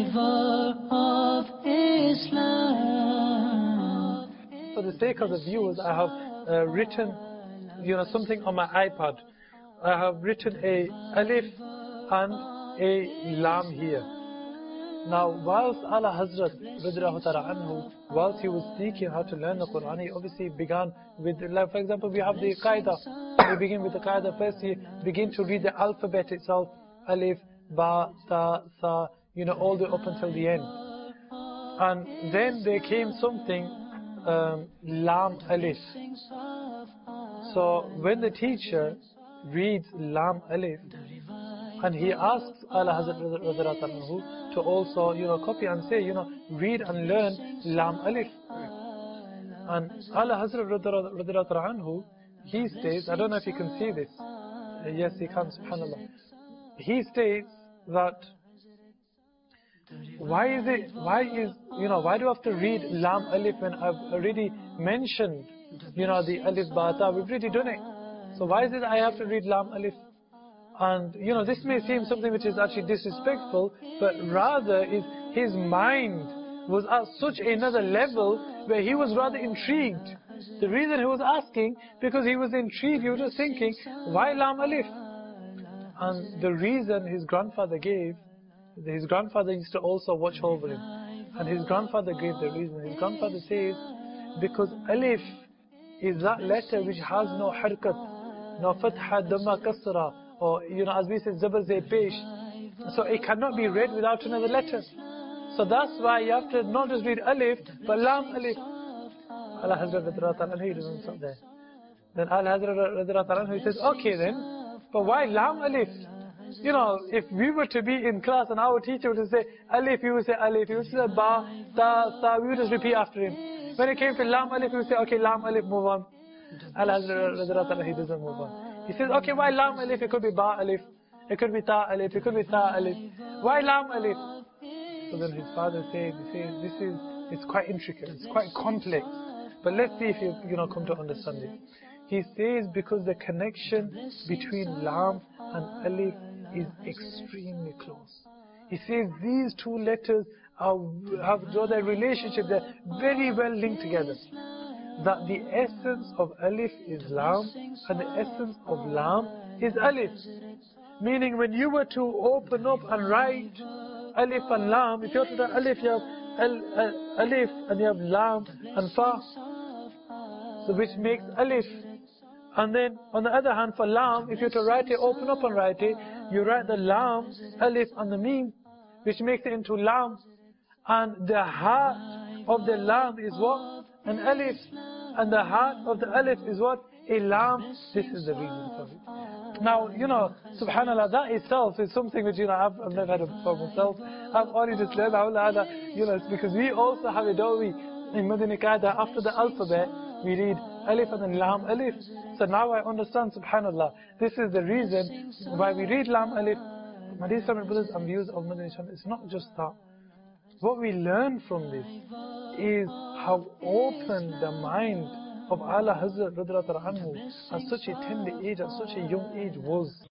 river of Islam. For the sake of the viewers, I have written, something on my iPad. I have written a alif and a lam here. Now, whilst Ala Hazrat Radhiyallahu Ta'ala Anhu, whilst he was seeking how to learn the Quran, he obviously began with, like for example, we have the Qaeda. We begin with the Qaeda. First, you begin to read the alphabet itself, alif, ba, ta, sa, all the way up until the end. And then there came something, lam, alif. So when the teacher reads lam, alif, and he asks Ala Hazrat Radhiyallahu Anhu to also, copy and say, read and learn lam, alif. And Ala Hazrat Radhiyallahu Anhu, he states, I don't know if you can see this. Yes, he can, subhanAllah. He states that why do I have to read lam, alif when I've already mentioned, the alif, ba, ta, we've already done it. So why is it I have to read lam, alif? And this may seem something which is actually disrespectful, but rather is his mind was at such another level where he was rather intrigued. The reason he was asking, because he was intrigued, he was just thinking, why lam, alif? And the reason his grandfather gave, his grandfather used to also watch over him. And his grandfather gave the reason. His grandfather says, because alif is that letter which has no harkat, no fatha, dhamma, kasra, or as we say, zabar, zay, pesh. So it cannot be read without another letter. So that's why you have to not just read alif, but lam, alif. Ala Hazrat Radhiyallahu Anhu, he doesn't stop there. Then Ala Hazrat Radhiyallahu Anhu, he says, okay then, but why lam, alif? If we were to be in class and our teacher would say alif, he would say alif, he would say ba, ta, sa, we would just repeat after him. When it came to lam, alif, he would say, okay, lam, alif, move on. Ala Hazrat Radhiyallahu Anhu, he doesn't move on. He says, okay, why lam, alif? It could be ba, alif, it could be ta, alif, it could be sa, alif. Why lam, alif? So then his father said, it's quite intricate, it's quite complex. But let's see if you come to understand it. He says because the connection between lam and alif is extremely close. He says these two letters have their relationship, they're very well linked together. That the essence of alif is lam and the essence of lam is alif. Meaning when you were to open up and write alif and lam, if you were to write alif, you have alif and you have lam and fa. So which makes alif. And then on the other hand, for lam, if you were to write it, open up and write it, you write the lam, alif and the mim, which makes it into lam. And the heart of the lam is what? An alif. And the heart of the alif is what? A lam. This is the reason for it. Now, subhanAllah, that itself is something which, I've never had it for myself. I've only just learned how it's because we also have a dawi in Madani Qaeda. After the alphabet, we read alif and then lam, alif. So now I understand, subhanAllah, this is the reason why we read lam, alif. My dear Islamic brothers and viewers of Madani Channel, it's not just that. What we learn from this is how open the mind of Ala Hazrat Radhiyallahu Anhu at such a tender age, at such a young age was.